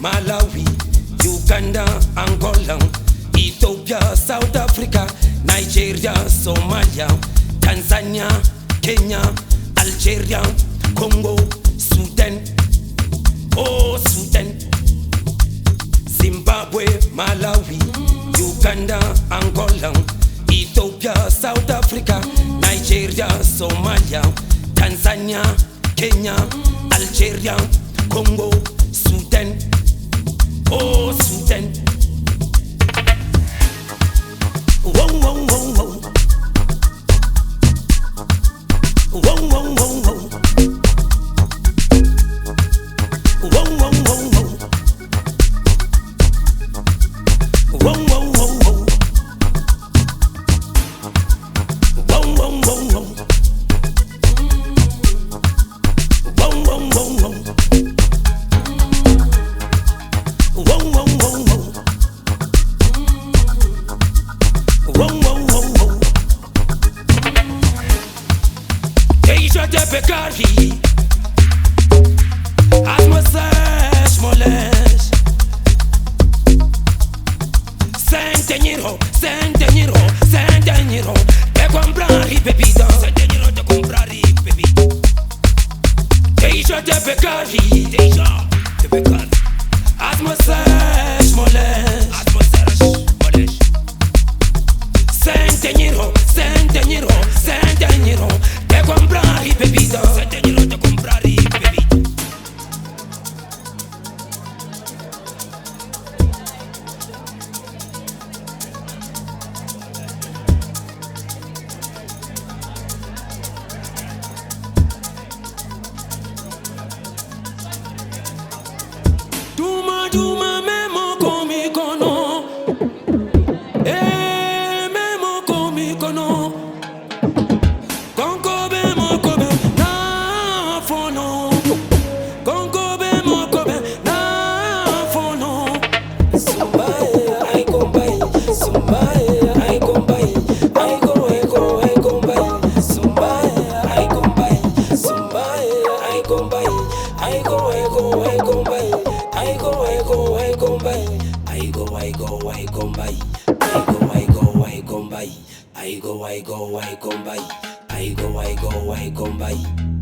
Malawi, Uganda, Angola, Ethiopia, South Africa, Nigeria, Somalia, Tanzania, Kenya, Algeria, Congo, Sudan, oh Sudan, Zimbabwe, Malawi, Uganda, Angola, Ethiopia, South Africa, Nigeria, Somalia, Tanzania, Kenya, Algeria, Congo, Sudan, oh Sudan. Whoa, whoa, whoa, whoa. Whoa, whoa, whoa, whoa. Whoa, whoa, whoa, whoa. Whoa, whoa, whoa, whoa. Whoa, whoa, whoa, whoa. Whoa, whoa, whoa, whoa. Whoa, whoa, whoa, whoa. Whoa, whoa, whoa, whoa. Deja de Bekari. Asmosés moles. Centeñero, centeñero, centeñero. De comprar y bebida. Centeñero de comprar y bebida. Deja de Bekari. Deja de Bekari. Asmosés moles. Asmosés moles. Centeñero, centeñero, centeñero. De comprar y bebida. Centeñero de comprar y bebida. Duma duma memo komi kono, memo komi kono. Konko be mo kobe na fono, konko be mo kobe na fono. Somebody I come by, somebody I come by, I come by. Somebody I come by, somebody I come by, I come by. I go by, I come by, I come by, I come by, I come by, I come by, I come by.